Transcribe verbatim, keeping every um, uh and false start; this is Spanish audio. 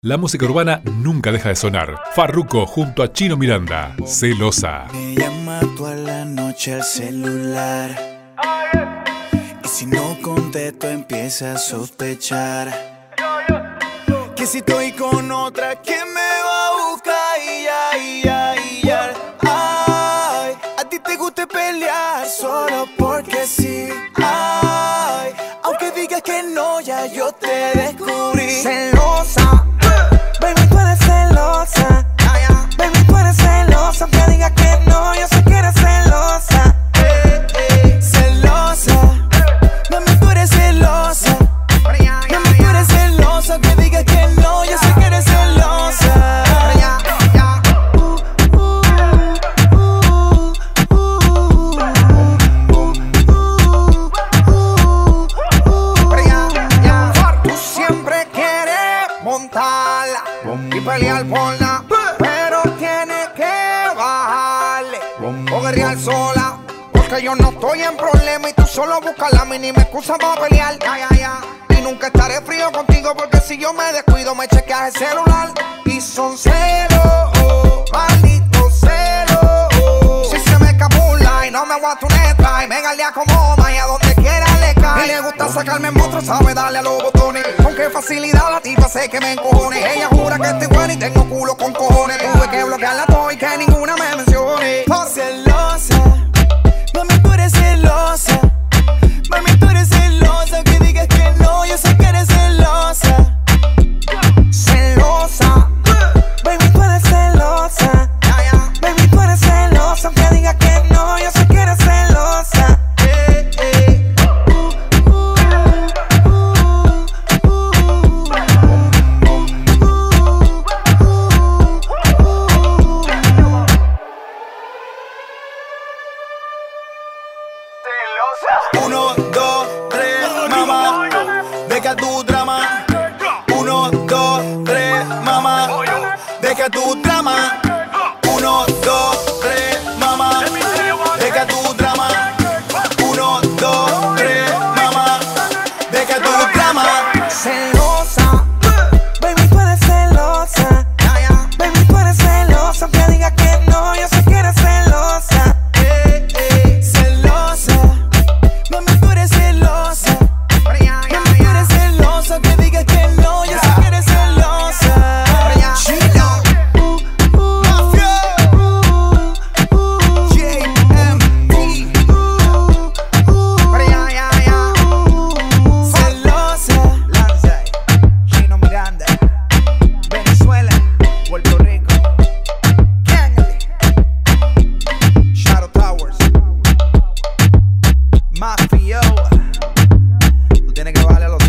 La música urbana nunca deja de sonar. Farruko junto a Chino Miranda, Celosa. Me llama toda la noche al celular, y si no contesto empieza a sospechar que si estoy con otra, ¿quién me va a buscar? Y ya, y ya, y ya. Ay, a ti te gusta pelear solo porque sí. Ay, aunque digas que no, ya yo te descubrí. Celosa, baby, tú eres celosa. Baby, tú eres celosa, aunque digas que no, yo sé que eres celosa. Eh, eh, celosa, mami, tú eres celosa. Mami, tú eres celosa, aunque digas que no, yo sé que eres celosa. Tú siempre quieres montarla y pelear por la, pero tienes que bajarle o guerrear sola, porque yo no estoy en problema y tú solo buscas la mínima excusa para pelear. Ya, ya, ya. Y nunca estaré frío contigo, porque si yo me descuido me chequeas el celular. Y son celos, malditos celos. Si se me escapula y no me aguanto un extra, y me galea como Maya donde quiera le cae. Y le gusta sacarme en monstruo, sabe darle a los botones. Con qué facilidad la tipa sé que me encojone. Ella jura que estoy buena y tengo culo con cojones. Tuve que bloquearla todo y que ninguna me mencione. Celosa, mami, tú eres celosa. Mami, tú eres celosa, que digas que no, yo sé que eres celosa. Celosa, baby, tú eres celosa. Baby, tú eres celosa, aunque digas que no, yo sé que eres celosa. Eh, eh. Uno, dos, tres, mamá, deja tu drama. Uno, dos, tres, mamá, deja tu drama. Uno, dos, tres, mamá, deja tu drama. Uno, dos, tres, mamá, deja tu drama. Celosa, baby, tú eres celosa. Baby, tú eres celosa, aunque digas que no, yo sé que eres celosa. Eh, eh, celosa, mami, tú eres celosa. Mami, tú eres celosa, que digas que no, yo sé que eres celosa. Chino, Mafia, J M D, celosa. Lanza, Chino Miranda, Venezuela, Puerto Rico, Kennedy, Shadow Towers, Mafia. Tú tienes que bajarle a los